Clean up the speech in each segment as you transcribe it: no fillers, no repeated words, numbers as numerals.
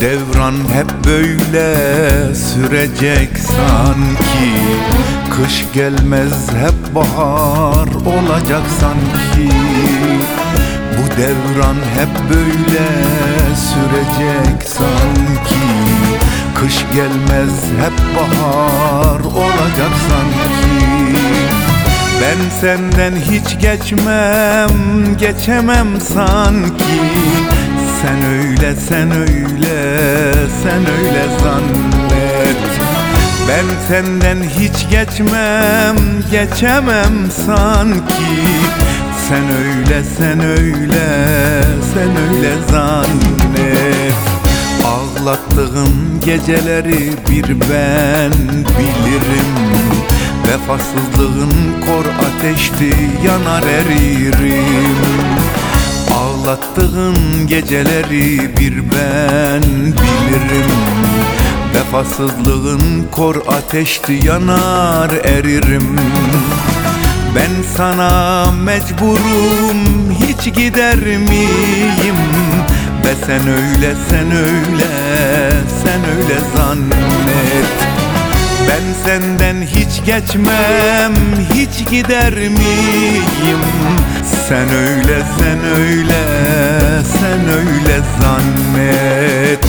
devran hep böyle sürecek sanki. Kış gelmez hep bahar olacak sanki. Bu devran hep böyle sürecek sanki. Kış gelmez hep bahar olacak sanki. Ben senden hiç geçemem sanki. Sen öyle, sen öyle, sen öyle zannet. Ben senden hiç geçemem sanki. Sen öyle, sen öyle, sen öyle zannet. Ağlattığın geceleri bir ben bilirim. Vefasızlığın kor ateşti, yanar eririm. Ağlattığın geceleri bir ben bilirim. Vefasızlığın kor ateşti, yanar eririm. Ben sana mecburum, hiç gider miyim? Ve sen öyle, sen öyle, sen öyle zannet. Ben senden hiç hiç gider miyim? Sen öyle, sen öyle, sen öyle zannet.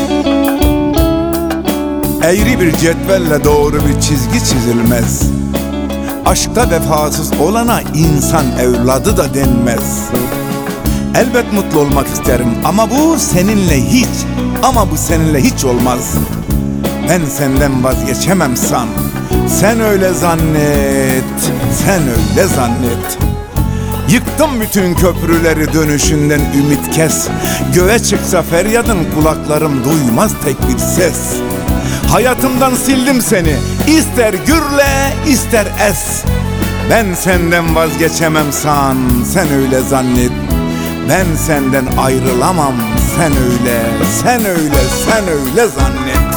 Eğri bir cetvelle doğru bir çizgi çizilmez. Aşkta vefasız olana insan evladı da denmez. Elbet mutlu olmak isterim ama bu seninle hiç olmaz. Ben senden vazgeçemem san. Sen öyle zannet, sen öyle zannet. Yıktım bütün köprüleri, dönüşünden ümit kes. Göğe çıksa feryadın kulaklarım duymaz tek bir ses. Hayatımdan sildim seni, ister gürle ister es. Ben senden vazgeçemem san, sen öyle zannet. Ben senden ayrılamam, sen öyle, sen öyle, sen öyle zannet.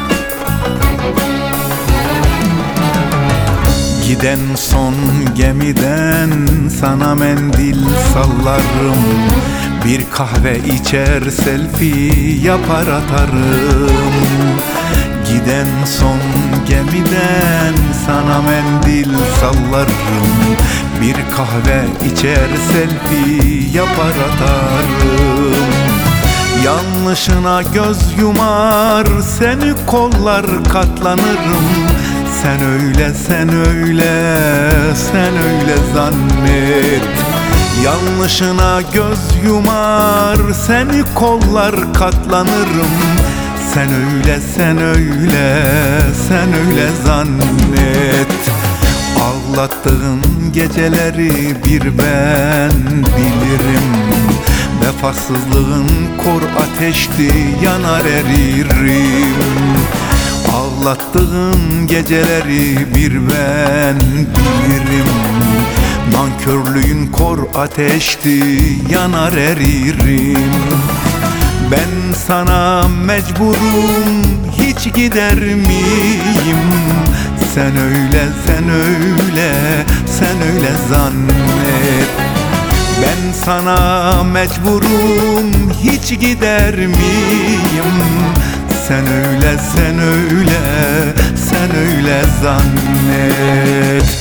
Giden son gemiden sana mendil sallarım. Bir kahve içer selfie yapar atarım. Giden son gemiden sana mendil sallarım. Bir kahve içer selfie yapar atarım. Yanlışına göz yumar, seni kollar katlanırım. Sen öyle, sen öyle, sen öyle zannet. Yanlışına göz yumar, seni kollar katlanırım. Sen öyle, sen öyle, sen öyle zannet. Ağlattığın geceleri bir ben bilirim. Vefasızlığın kor ateşti, yanar eririm. Ağlattığın geceleri bir ben bilirim. Nankörlüğün kor ateşti, yanar eririm. Ben sana mecburum, hiç gider miyim? Sen öyle, sen öyle, sen öyle zannet. Ben sana mecburum, hiç gider miyim? Sen öyle, sen öyle, sen öyle zannet.